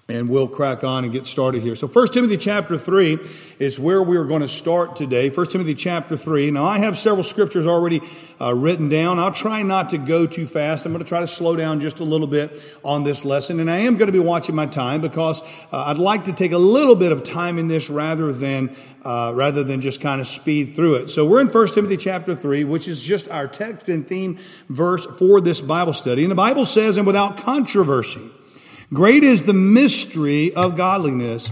And we'll crack on and get started here. So 1 Timothy chapter 3 is where we're going to start today. 1 Timothy chapter 3. Now, I have several scriptures already written down. I'll try not to go too fast. I'm going to try to slow down just a little bit on this lesson. And I am going to be watching my time because I'd like to take a little bit of time in this rather than just kind of speed through it. So we're in 1 Timothy chapter 3, which is just our text and theme verse for this Bible study. And the Bible says, and without controversy, great is the mystery of godliness.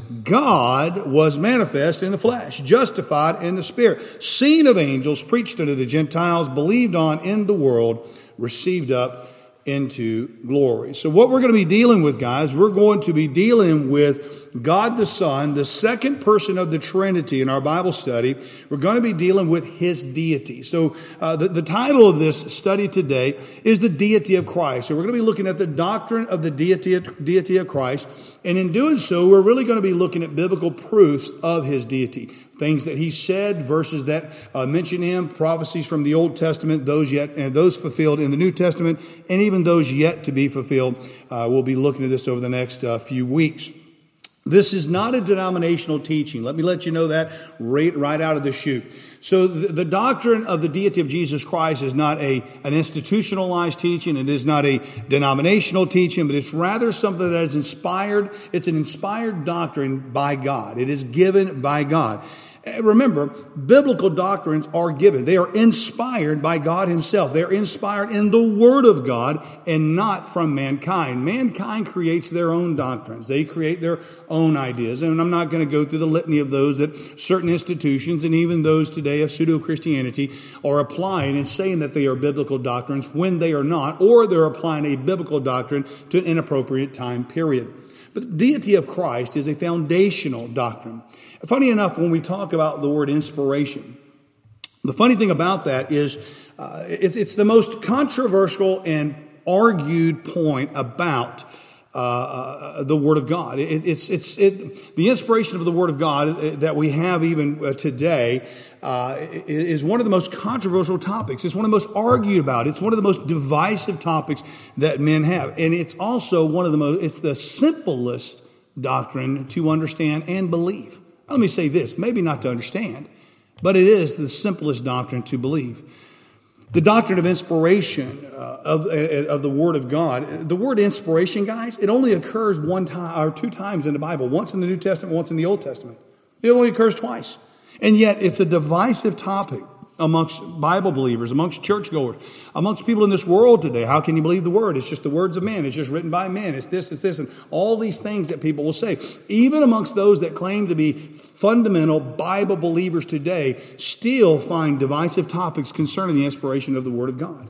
God was manifest in the flesh, justified in the spirit, seen of angels, preached unto the Gentiles, believed on in the world, received up into glory. So what we're going to be dealing with, guys, we're going to be dealing with God the Son, the second person of the Trinity in our Bible study. We're going to be dealing with His deity. So the title of this study today is the deity of Christ. So we're going to be looking at the doctrine of the deity of Christ. And in doing so, we're really going to be looking at biblical proofs of His deity. Things that He said, verses that mention Him, prophecies from the Old Testament, those fulfilled in the New Testament, and even those yet to be fulfilled. We'll be looking at this over the next few weeks. This is not a denominational teaching. Let me let you know that right out of the chute. So the doctrine of the deity of Jesus Christ is not an institutionalized teaching. It is not a denominational teaching, but it's rather something that is inspired. It's an inspired doctrine by God. It is given by God. Remember, biblical doctrines are given. They are inspired by God Himself. They're inspired in the Word of God and not from mankind. Mankind creates their own doctrines. They create their own ideas. And I'm not going to go through the litany of those that certain institutions and even those today of pseudo-Christianity are applying and saying that they are biblical doctrines when they are not, or they're applying a biblical doctrine to an inappropriate time period. But the deity of Christ is a foundational doctrine. Funny enough, when we talk about the word inspiration, the funny thing about that is it's the most controversial and argued point about the Word of God. The inspiration of the Word of God that we have even today is one of the most controversial topics. It's one of the most argued about. It's one of the most divisive topics that men have. And it's also it's the simplest doctrine to understand and believe. Let me say this, maybe not to understand, but it is the simplest doctrine to believe. The doctrine of inspiration of the Word of God. The word inspiration, guys, it only occurs one time or two times in the Bible. Once in the New Testament, once in the Old Testament. It only occurs twice. And yet it's a divisive topic amongst Bible believers, amongst churchgoers, amongst people in this world today. How can you believe the Word? It's just the words of men. It's just written by men. It's this, and all these things that people will say. Even amongst those that claim to be fundamental Bible believers today, still find divisive topics concerning the inspiration of the Word of God.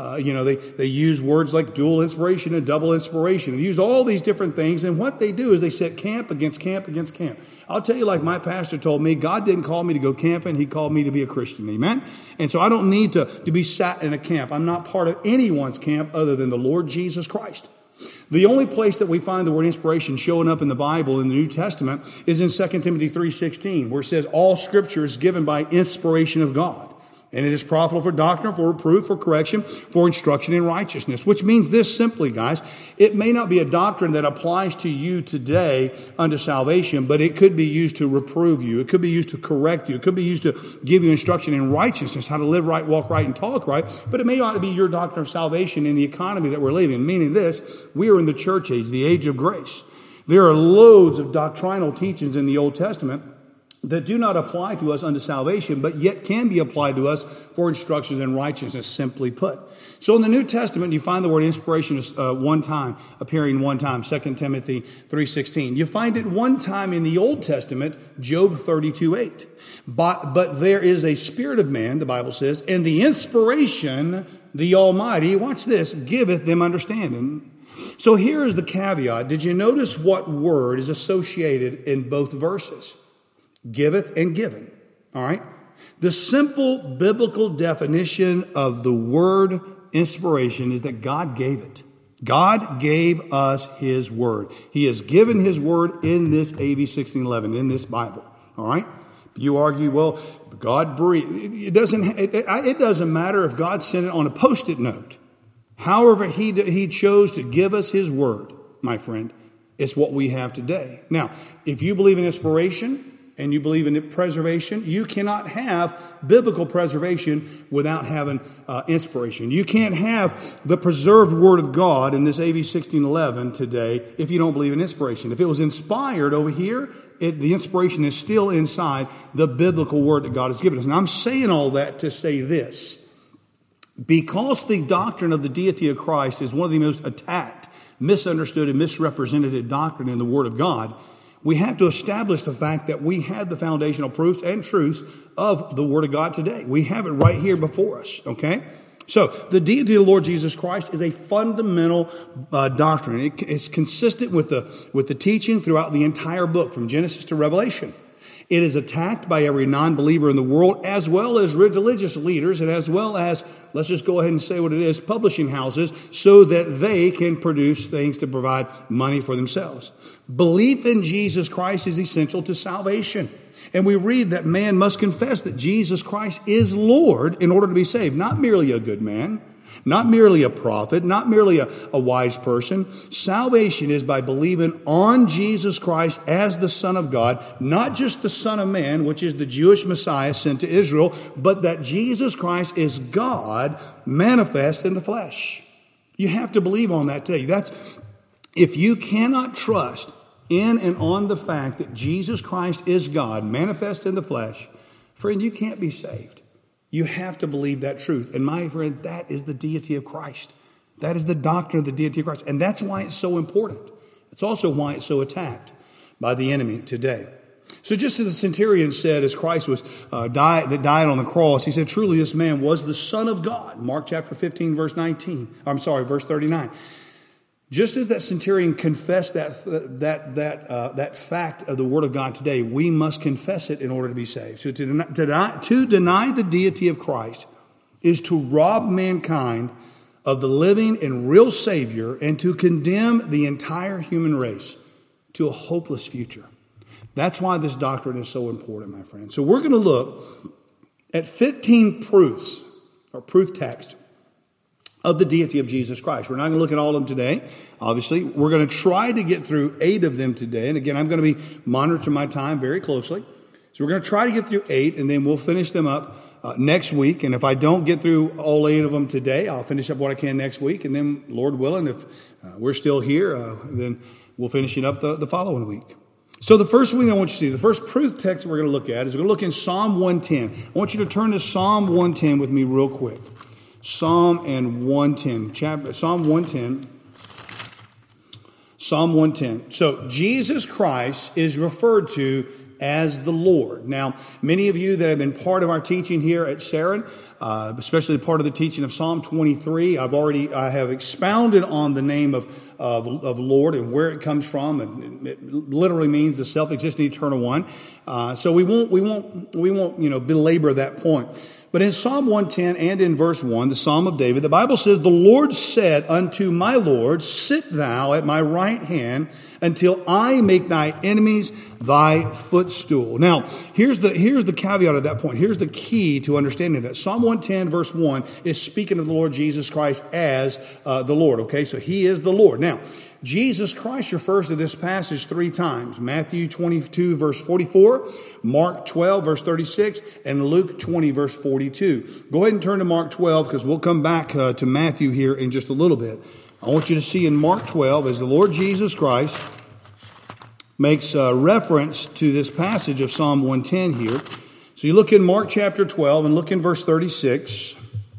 They use words like dual inspiration and double inspiration. They use all these different things, and what they do is they set camp against camp against camp. I'll tell you, like my pastor told me, God didn't call me to go camping. He called me to be a Christian. Amen? And so I don't need to be sat in a camp. I'm not part of anyone's camp other than the Lord Jesus Christ. The only place that we find the word inspiration showing up in the Bible in the New Testament is in 2 Timothy 3:16, where it says, all Scripture is given by inspiration of God. And it is profitable for doctrine, for reproof, for correction, for instruction in righteousness. Which means this simply, guys, it may not be a doctrine that applies to you today unto salvation, but it could be used to reprove you. It could be used to correct you. It could be used to give you instruction in righteousness, how to live right, walk right, and talk right. But it may not be your doctrine of salvation in the economy that we're living in. Meaning this, we are in the church age, the age of grace. There are loads of doctrinal teachings in the Old Testament that do not apply to us unto salvation, but yet can be applied to us for instructions in righteousness, simply put. So in the New Testament, you find the word inspiration appearing one time, 2 Timothy 3:16. You find it one time in the Old Testament, Job 32:8. But there is a spirit of man, the Bible says, and the inspiration, the Almighty, watch this, giveth them understanding. So here is the caveat. Did you notice what word is associated in both verses? Giveth and given. All right? The simple biblical definition of the word inspiration is that God gave it. God gave us His Word. He has given His Word in this AV 1611, in this Bible. All right? You argue, well, God breathed. It doesn't matter if God sent it on a Post-it note. However He chose to give us His Word, my friend, It's what we have today. Now, if you believe in inspiration and you believe in preservation, you cannot have biblical preservation without having inspiration. You can't have the preserved Word of God in this AV 1611 today if you don't believe in inspiration. If it was inspired over here, the inspiration is still inside the biblical Word that God has given us. And I'm saying all that to say this. Because the doctrine of the deity of Christ is one of the most attacked, misunderstood, and misrepresented doctrine in the Word of God, we have to establish the fact that we have the foundational proofs and truths of the Word of God today. We have it right here before us, okay? So, the deity of the Lord Jesus Christ is a fundamental doctrine. It's consistent with the teaching throughout the entire book, from Genesis to Revelation. It is attacked by every non-believer in the world, as well as religious leaders, and as well as, let's just go ahead and say what it is, publishing houses, so that they can produce things to provide money for themselves. Belief in Jesus Christ is essential to salvation. And we read that man must confess that Jesus Christ is Lord in order to be saved. Not merely a good man, not merely a prophet, not merely a wise person. Salvation is by believing on Jesus Christ as the Son of God, not just the Son of Man, which is the Jewish Messiah sent to Israel, but that Jesus Christ is God manifest in the flesh. You have to believe on that today. If you cannot trust in and on the fact that Jesus Christ is God manifest in the flesh, friend, you can't be saved. You have to believe that truth. And my friend, that is the deity of Christ. That is the doctrine of the deity of Christ. And that's why it's so important. It's also why it's so attacked by the enemy today. So just as the centurion said, as Christ was died on the cross, he said, truly this man was the Son of God. Mark chapter 15, verse 39. Just as that centurion confessed that fact of the Word of God today, we must confess it in order to be saved. So to deny the deity of Christ is to rob mankind of the living and real Savior and to condemn the entire human race to a hopeless future. That's why this doctrine is so important, my friend. So we're going to look at 15 proofs or proof text of the deity of Jesus Christ. We're not going to look at all of them today, obviously. We're going to try to get through 8 of them today. And again, I'm going to be monitoring my time very closely. So we're going to try to get through 8, and then we'll finish them up next week. And if I don't get through all 8 of them today, I'll finish up what I can next week. And then, Lord willing, if we're still here, then we'll finish it up the following week. So the first thing I want you to see, the first proof text we're going to look at is we're going to look in Psalm 110. I want you to turn to Psalm 110 with me real quick. Psalm 110. So Jesus Christ is referred to as the Lord. Now, many of you that have been part of our teaching here at Saron, especially part of the teaching of Psalm 23, I have expounded on the name of Lord and where it comes from, and it literally means the self-existing eternal one. So we won't belabor that point. But in Psalm 110 and in verse 1, the Psalm of David, the Bible says, the Lord said unto my Lord, sit thou at my right hand until I make thy enemies thy footstool. Now, here's the caveat of that point. Here's the key to understanding that. Psalm 110 verse 1 is speaking of the Lord Jesus Christ as the Lord. Okay, so he is the Lord. Now, Jesus Christ refers to this passage 3 times. Matthew 22 verse 44, Mark 12 verse 36, and Luke 20 verse 42. Go ahead and turn to Mark 12 because we'll come back to Matthew here in just a little bit. I want you to see in Mark 12 as the Lord Jesus Christ makes reference to this passage of Psalm 110 here. So you look in Mark chapter 12 and look in verse 36.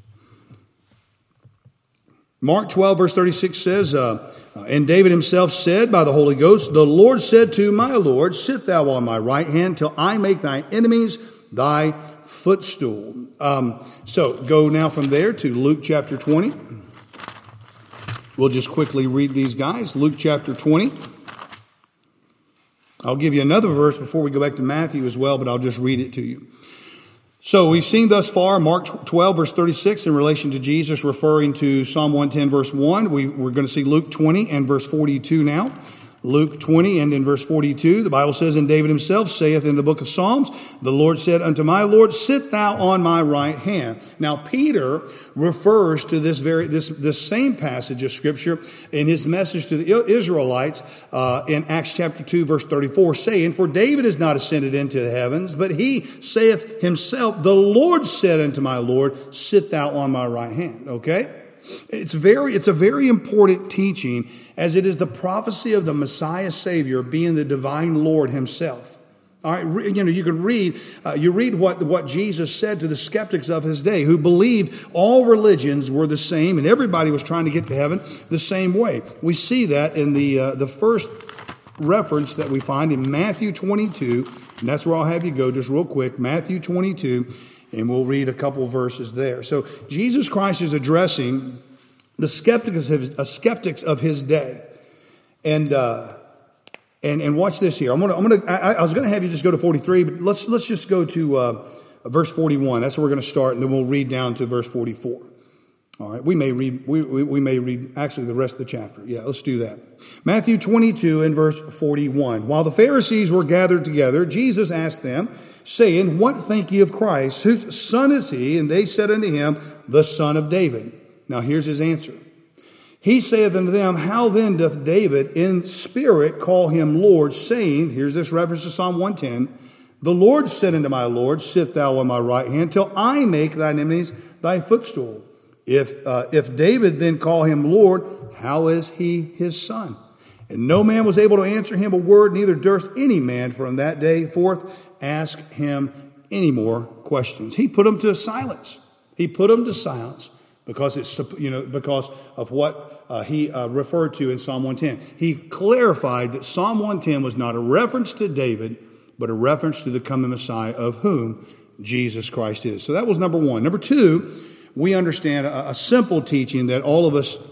Mark 12 verse 36 says, and David himself said by the Holy Ghost, the Lord said to my Lord, sit thou on my right hand till I make thy enemies thy footstool. So go now from there to Luke chapter 20. We'll just quickly read these guys. Luke chapter 20. I'll give you another verse before we go back to Matthew as well, but I'll just read it to you. So we've seen thus far Mark 12 verse 36 in relation to Jesus referring to Psalm 110 verse 1. We're going to see Luke 20 and verse 42 now. Luke 20 and in verse 42, the Bible says, and David himself saith in the book of Psalms, the Lord said unto my Lord, sit thou on my right hand. Now Peter refers to this same passage of Scripture in his message to the Israelites in Acts chapter 2 verse 34, saying, for David is not ascended into the heavens, but he saith himself, the Lord said unto my Lord, sit thou on my right hand. Okay? It's a very important teaching, as it is the prophecy of the Messiah Savior being the divine Lord himself. All right, you can read what Jesus said to the skeptics of his day, who believed all religions were the same and everybody was trying to get to heaven the same way. We see that in the first reference that we find in Matthew 22, and that's where I'll have you go just real quick. Matthew 22. And we'll read a couple verses there. So Jesus Christ is addressing the skeptics of his day, and watch this here. I was going to have you just go to 43, but let's just go to verse 41. That's where we're going to start, and then we'll read down to verse 44. All right, we may read actually the rest of the chapter. Yeah, let's do that. Matthew 22 and verse 41. While the Pharisees were gathered together, Jesus asked them, saying, what think ye of Christ? Whose son is he? And they said unto him, the son of David. Now here's his answer. He saith unto them, how then doth David in spirit call him Lord, saying, here's this reference to Psalm 110, the Lord said unto my Lord, sit thou on my right hand, till I make thine enemies thy footstool. If David then call him Lord, how is he his son? And no man was able to answer him a word, neither durst any man from that day forth ask him any more questions. He put them to silence. Because because of what he referred to in Psalm 110. He clarified that Psalm 110 was not a reference to David, but a reference to the coming Messiah, of whom Jesus Christ is. So that was number one. Number two, we understand a simple teaching that all of us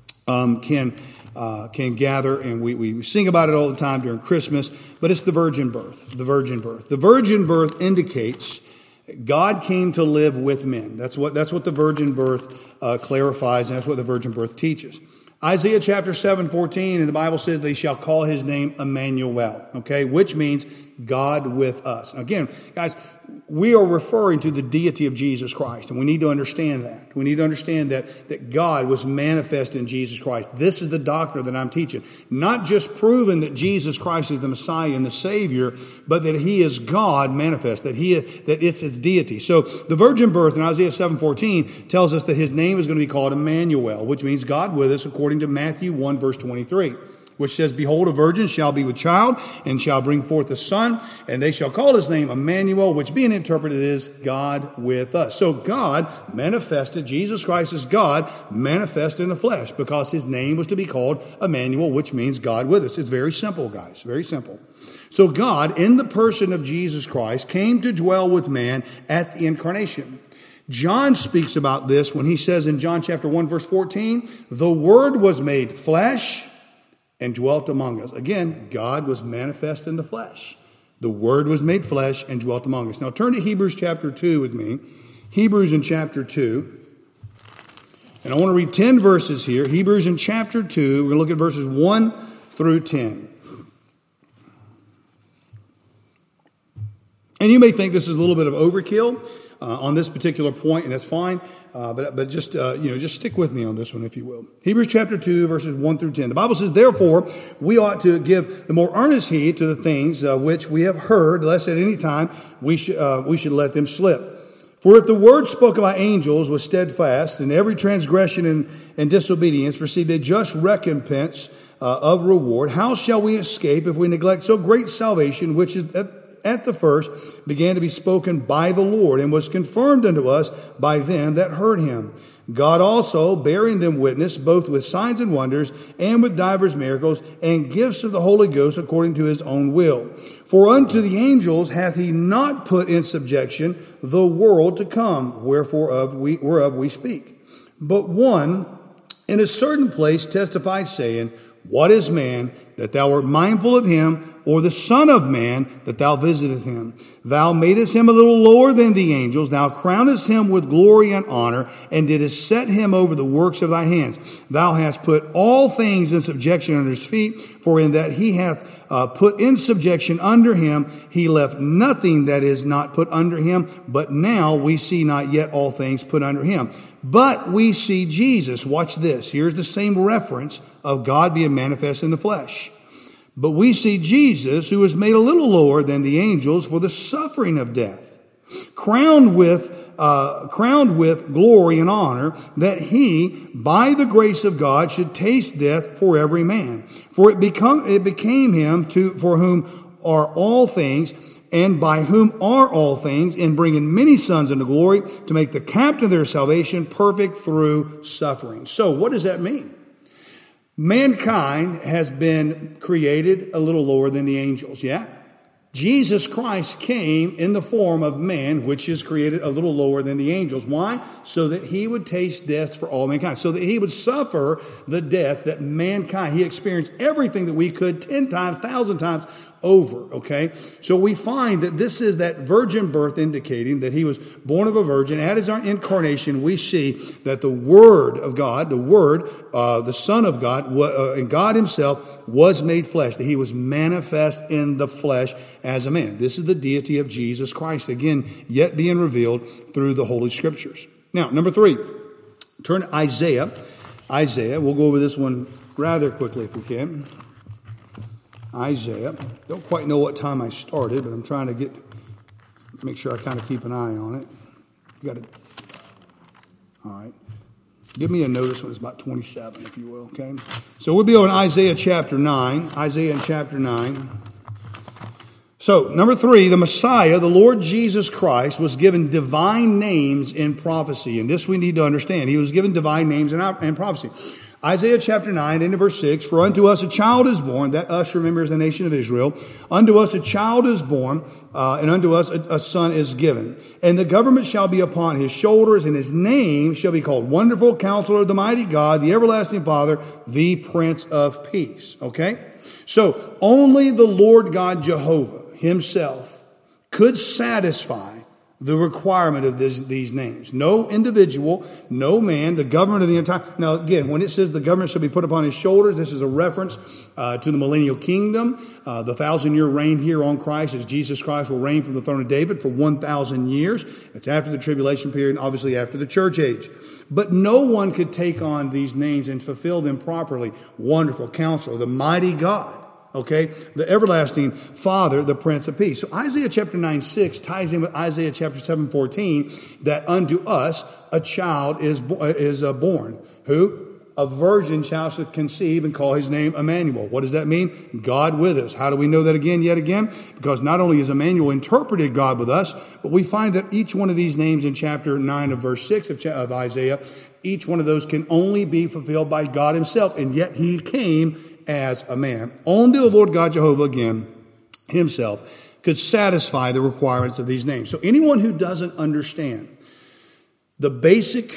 can gather, and we sing about it all the time during Christmas, but it's the virgin birth. The virgin birth. The virgin birth indicates God came to live with men. That's what the virgin birth clarifies, and that's what the virgin birth teaches. Isaiah chapter 7:14, and the Bible says they shall call his name Emmanuel, okay, which means God with us. Now again, guys, we are referring to the deity of Jesus Christ, and we need to understand that. We need to understand that God was manifest in Jesus Christ. This is the doctrine that I'm teaching. Not just proving that Jesus Christ is the Messiah and the Savior, but that he is God manifest, that it's his deity. So the virgin birth in Isaiah 7:14 tells us that his name is going to be called Emmanuel, which means God with us, according to Matthew 1 verse 23. Which says, behold, a virgin shall be with child, and shall bring forth a son, and they shall call his name Emmanuel, which being interpreted is God with us. So God manifested, Jesus Christ is God, manifest in the flesh, because his name was to be called Emmanuel, which means God with us. It's very simple, guys, very simple. So God, in the person of Jesus Christ, came to dwell with man at the incarnation. John speaks about this when he says in John chapter 1 verse 14, the Word was made flesh and dwelt among us. Again, God was manifest in the flesh. The Word was made flesh and dwelt among us. Now turn to Hebrews chapter 2 with me. Hebrews in chapter 2. And I want to read 10 verses here. Hebrews in chapter 2. We're going to look at verses 1 through 10. And you may think this is a little bit of overkill on this particular point, and that's fine. But just stick with me on this one, if you will. Hebrews chapter 2, verses 1 through 10. The Bible says, therefore, we ought to give the more earnest heed to the things which we have heard, lest at any time we should let them slip. For if the word spoken by angels was steadfast, and every transgression and disobedience received a just recompense of reward, how shall we escape if we neglect so great salvation, which is at the first began to be spoken by the Lord, and was confirmed unto us by them that heard him? God also, bearing them witness, both with signs and wonders, and with divers miracles, and gifts of the Holy Ghost according to his own will. For unto the angels hath he not put in subjection the world to come, whereof we speak. But one in a certain place testified, saying, what is man that thou art mindful of him, or the Son of Man, that thou visiteth him. Thou madest him a little lower than the angels. Thou crownest him with glory and honor, and didst set him over the works of thy hands. Thou hast put all things in subjection under his feet, for in that he hath put in subjection under him, he left nothing that is not put under him. But now we see not yet all things put under him. But we see Jesus. Watch this. Here's the same reference of God being manifest in the flesh. But we see Jesus, who was made a little lower than the angels for the suffering of death, crowned with glory and honor, that he, by the grace of God, should taste death for every man. For it became him for whom are all things, and by whom are all things, in bringing many sons into glory, to make the captain of their salvation perfect through suffering. So what does that mean? Mankind has been created a little lower than the angels, yeah? Jesus Christ came in the form of man, which is created a little lower than the angels. Why? So that he would taste death for all mankind. So that he would suffer the death that mankind, he experienced everything that we could 10 times, 1,000 times over, okay? So we find that this is that virgin birth, indicating that he was born of a virgin. At his incarnation, we see that the Word of God, the Son of God, and God himself was made flesh, that he was manifest in the flesh as a man. This is the deity of Jesus Christ, again, yet being revealed through the Holy Scriptures. Now, number 3, turn to Isaiah. Isaiah, we'll go over this one rather quickly if we can. Isaiah. Don't quite know what time I started, but I'm trying to make sure I kind of keep an eye on it. You got it. All right. Give me a notice when it's about 27, if you will, okay? So we'll be on Isaiah chapter 9. Isaiah in chapter 9. So, number 3, the Messiah, the Lord Jesus Christ, was given divine names in prophecy. And this we need to understand. He was given divine names in prophecy. Isaiah chapter 9, into verse 6, for unto us a child is born, that us remembers the nation of Israel. Unto us a child is born, and unto us a son is given. And the government shall be upon his shoulders, and his name shall be called Wonderful Counselor, the Mighty God, the Everlasting Father, the Prince of Peace. Okay? So, only the Lord God Jehovah himself could satisfy the requirement of these names. No individual, no man, the government of the entire... Now, again, when it says the government shall be put upon his shoulders, this is a reference to the millennial kingdom, the 1,000-year reign here on Christ, as Jesus Christ will reign from the throne of David for 1,000 years. It's after the tribulation period, and obviously after the church age. But no one could take on these names and fulfill them properly. Wonderful Counselor, the Mighty God. Okay, the Everlasting Father, the Prince of Peace. So Isaiah chapter 9:6 ties in with Isaiah chapter 7:14, that unto us a child is born. Who? A virgin shall conceive and call his name Emmanuel. What does that mean? God with us. How do we know that yet again? Because not only is Emmanuel interpreted God with us, but we find that each one of these names in chapter 9 of verse 6 of Isaiah, each one of those can only be fulfilled by God himself. And yet he came as a man. Only the Lord God Jehovah, again, himself, could satisfy the requirements of these names. So anyone who doesn't understand the basic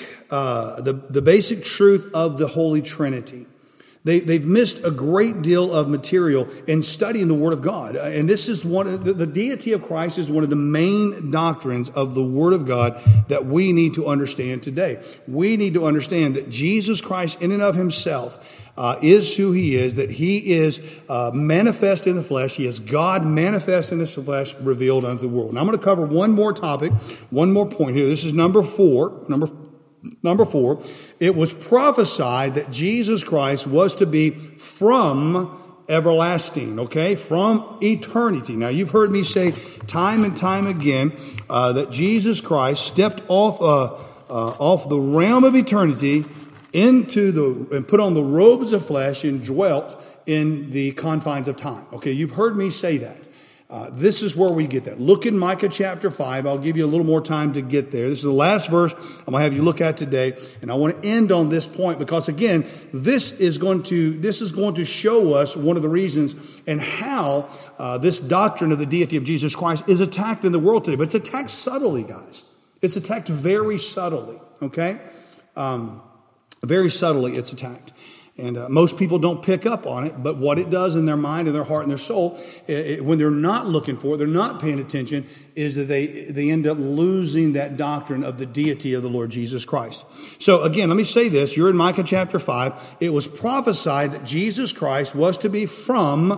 truth of the Holy Trinity, they've missed a great deal of material in studying the Word of God. And this is the deity of Christ is one of the main doctrines of the Word of God that we need to understand today. We need to understand that Jesus Christ in and of himself is who he is, that he is manifest in the flesh. He is God manifest in the flesh, revealed unto the world. Now I'm going to cover one more topic, one more point here. This is number 4. Number 4, it was prophesied that Jesus Christ was to be from everlasting, okay? From eternity. Now, you've heard me say time and time again that Jesus Christ stepped off the realm of eternity and put on the robes of flesh and dwelt in the confines of time. Okay, you've heard me say that. This is where we get that. Look in Micah chapter 5. I'll give you a little more time to get there. This is the last verse I'm going to have you look at today. And I want to end on this point because, again, this is going to show us one of the reasons and how this doctrine of the deity of Jesus Christ is attacked in the world today. But it's attacked subtly, guys. It's attacked very subtly, okay? Very subtly it's attacked. And most people don't pick up on it, but what it does in their mind and their heart and their soul, when they're not looking for it, they're not paying attention, is that they end up losing that doctrine of the deity of the Lord Jesus Christ. So again, let me say this. You're in Micah chapter 5. It was prophesied that Jesus Christ was to be from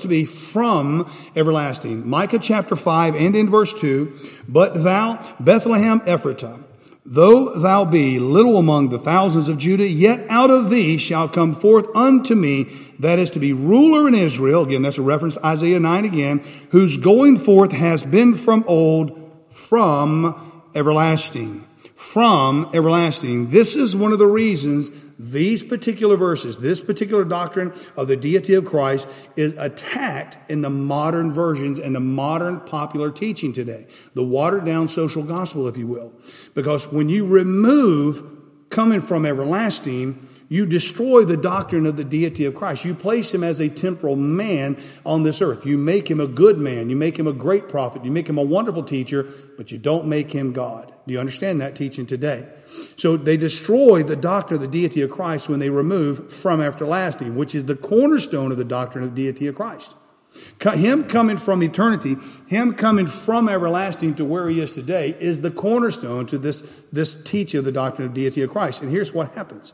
everlasting. Micah chapter 5 and in verse 2, but thou, Bethlehem Ephratah, though thou be little among the thousands of Judah, yet out of thee shall come forth unto me that is to be ruler in Israel. Again, that's a reference to Isaiah 9 again, whose going forth has been from old, from everlasting. From everlasting. This is one of the reasons these particular verses, this particular doctrine of the deity of Christ is attacked in the modern versions and the modern popular teaching today. The watered down social gospel, if you will. Because when you remove coming from everlasting, you destroy the doctrine of the deity of Christ. You place him as a temporal man on this earth. You make him a good man. You make him a great prophet. You make him a wonderful teacher, but you don't make him God. Do you understand that teaching today? So they destroy the doctrine of the deity of Christ when they remove from everlasting, which is the cornerstone of the doctrine of the deity of Christ. Him coming from eternity, him coming from everlasting to where he is today is the cornerstone to this teaching of the doctrine of the deity of Christ. And here's what happens.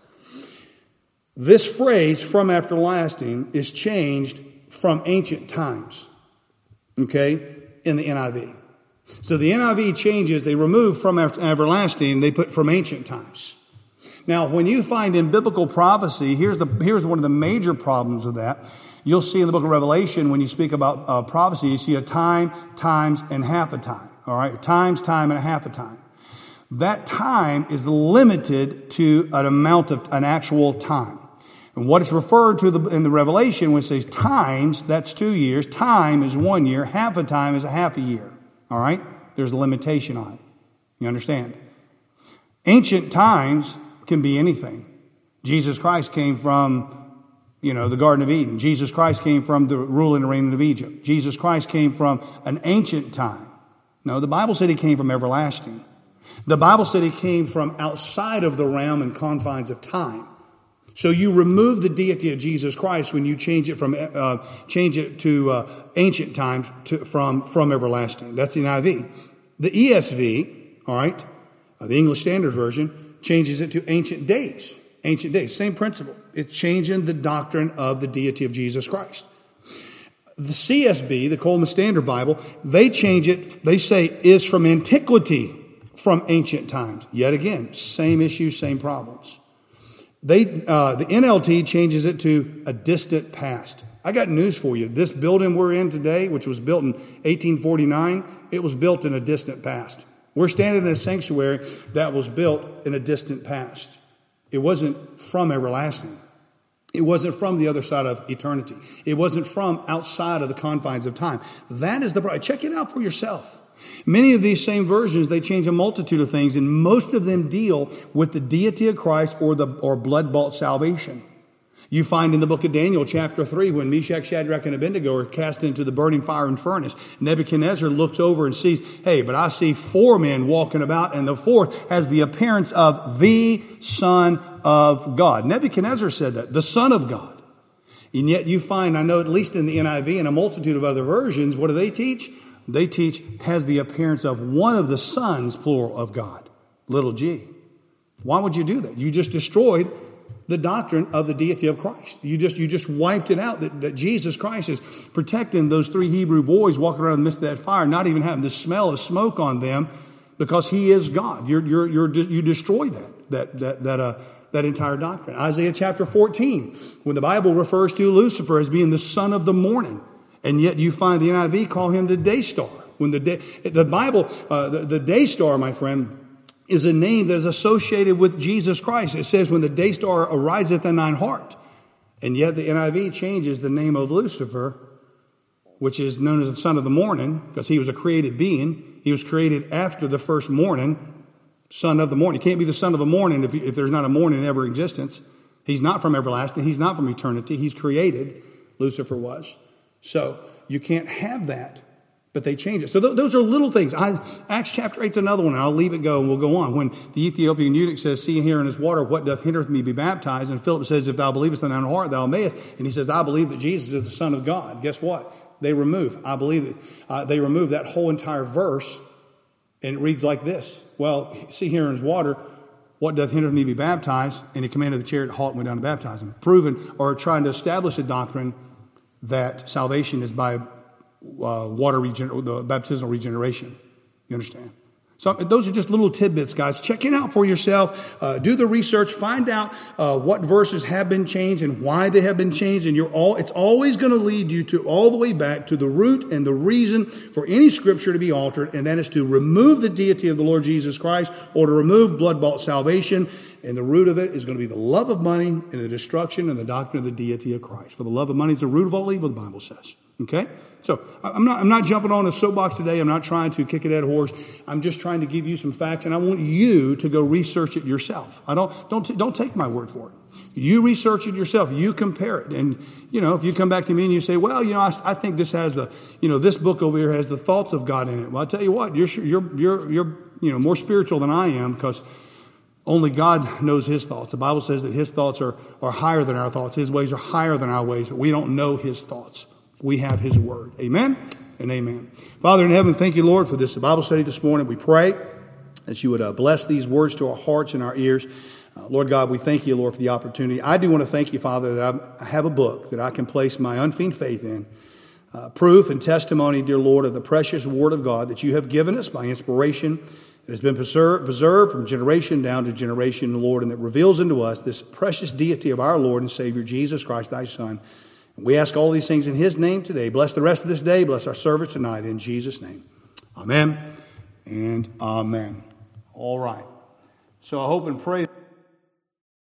This phrase, from everlasting, is changed from ancient times, okay, in the NIV. So the NIV changes, they remove from everlasting, they put from ancient times. Now, when you find in biblical prophecy, here's one of the major problems with that. You'll see in the book of Revelation, when you speak about prophecy, you see a time, times, and half a time. All right, times, time, and a half a time. That time is limited to an actual time. And what it's referred to in the Revelation when it says times, that's 2 years. Time is 1 year. Half a time is a half a year. All right? There's a limitation on it. You understand? Ancient times can be anything. Jesus Christ came from, the Garden of Eden. Jesus Christ came from the rule and reign of Egypt. Jesus Christ came from an ancient time. No, the Bible said he came from everlasting. The Bible said he came from outside of the realm and confines of time. So you remove the deity of Jesus Christ when you change it to ancient times from everlasting. That's the NIV. The ESV, all right, the English Standard Version, changes it to ancient days. Ancient days, same principle. It's changing the doctrine of the deity of Jesus Christ. The CSB, the Coleman Standard Bible, they change it. They say is from antiquity, from ancient times. Yet again, same issues, same problems. The NLT changes it to a distant past. I got news for you. This building we're in today, which was built in 1849, it was built in a distant past. We're standing in a sanctuary that was built in a distant past. It wasn't from everlasting. It wasn't from the other side of eternity. It wasn't from outside of the confines of time. That is the problem. Check it out for yourself. Many of these same versions, they change a multitude of things, and most of them deal with the deity of Christ or blood-bought salvation. You find in the book of Daniel, chapter 3, when Meshach, Shadrach, and Abednego are cast into the burning fire and furnace, Nebuchadnezzar looks over and sees, hey, but I see 4 men walking about, and the fourth has the appearance of the Son of God. Nebuchadnezzar said that, the Son of God. And yet you find, I know at least in the NIV and a multitude of other versions, what do they teach? They teach has the appearance of one of the sons, plural, of God, little g. Why would you do that? You just destroyed the doctrine of the deity of Christ. You just wiped it out, that Jesus Christ is protecting those 3 Hebrew boys walking around in the midst of that fire, not even having the smell of smoke on them, because he is God. You destroy that entire doctrine. Isaiah chapter 14, when the Bible refers to Lucifer as being the son of the morning. And yet you find the NIV call him the day star. When the Bible, the day star, my friend, is a name that is associated with Jesus Christ. It says when the day star ariseth in thine heart. And yet the NIV changes the name of Lucifer, which is known as the son of the morning, because he was a created being. He was created after the first morning, son of the morning. He can't be the son of the morning if there's not a morning in ever existence. He's not from everlasting. He's not from eternity. He's created. Lucifer was. So you can't have that but they change it. So those are little things. Acts chapter 8 is another one, and I'll leave it go, and we'll go on. When the Ethiopian eunuch says, see here in this water, what doth hindereth me be baptized? And Philip says, if thou believest in thine heart, thou mayest. And he says, I believe that Jesus is the Son of God. Guess what? They remove, I believe it. They remove that whole entire verse, and it reads like this. Well, see here in his water, what doth hinder me be baptized? And he commanded the chariot to halt and went down to baptize him. Proven, or trying to establish a doctrine that salvation is by the baptismal regeneration. You understand? So those are just little tidbits, guys. Check it out for yourself. Do the research. Find out what verses have been changed and why they have been changed. And it's always going to lead you to all the way back to the root and the reason for any scripture to be altered, and that is to remove the deity of the Lord Jesus Christ or to remove blood-bought salvation. And the root of it is going to be the love of money and the destruction and the doctrine of the deity of Christ. For the love of money is the root of all evil, the Bible says. Okay? So I'm not jumping on a soapbox today. I'm not trying to kick a dead horse. I'm just trying to give you some facts, and I want you to go research it yourself. Don't take my word for it. You research it yourself. You compare it. And, if you come back to me and you say, well, I think this has this book over here has the thoughts of God in it. Well, I tell you what, you're more spiritual than I am, because only God knows his thoughts. The Bible says that his thoughts are higher than our thoughts. His ways are higher than our ways. But we don't know his thoughts. We have his word. Amen and amen. Father in heaven, thank you, Lord, for this Bible study this morning. We pray that you would bless these words to our hearts and our ears. Lord God, we thank you, Lord, for the opportunity. I do want to thank you, Father, that I have a book that I can place my unfeigned faith in. Proof and testimony, dear Lord, of the precious word of God that you have given us by inspiration. It has been preserved from generation down to generation, Lord, and that reveals unto us this precious deity of our Lord and Savior, Jesus Christ, thy Son. We ask all these things in his name today. Bless the rest of this day. Bless our service tonight in Jesus' name. Amen and amen. All right. So I hope and pray